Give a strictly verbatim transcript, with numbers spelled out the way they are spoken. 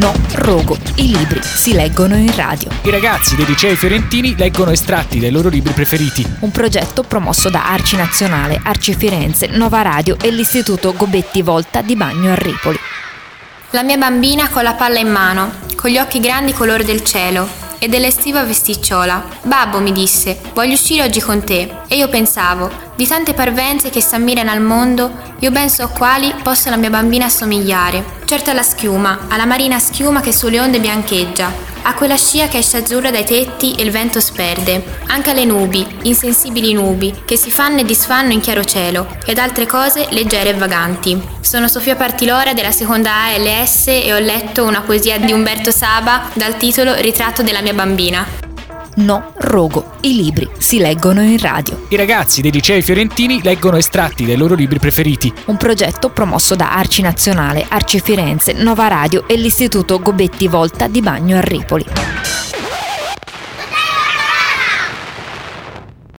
No rogo, i libri si leggono in radio. I ragazzi dei licei fiorentini leggono estratti dai loro libri preferiti. Un progetto promosso da Arci Nazionale, Arci Firenze, Nova Radio e l'Istituto Gobetti Volta di Bagno a Ripoli. La mia bambina con la palla in mano, con gli occhi grandi color del cielo e dell'estiva vesticciola. Babbo, mi disse, voglio uscire oggi con te. E io pensavo, di tante parvenze che s'ammirano al mondo, io ben so a quali possa la mia bambina assomigliare. Certo alla schiuma, alla marina schiuma che sulle onde biancheggia, a quella scia che esce azzurra dai tetti e il vento sperde, anche alle nubi, insensibili nubi, che si fanno e disfanno in chiaro cielo, ed altre cose leggere e vaganti. Sono Sofia Partilora della seconda A L S e ho letto una poesia di Umberto Saba dal titolo Ritratto della mia bambina. No rogo, i libri si leggono in radio. I ragazzi dei licei fiorentini leggono estratti dai loro libri preferiti. Un progetto promosso da Arci Nazionale, Arci Firenze, Nova Radio e l'Istituto Gobetti Volta di Bagno a Ripoli.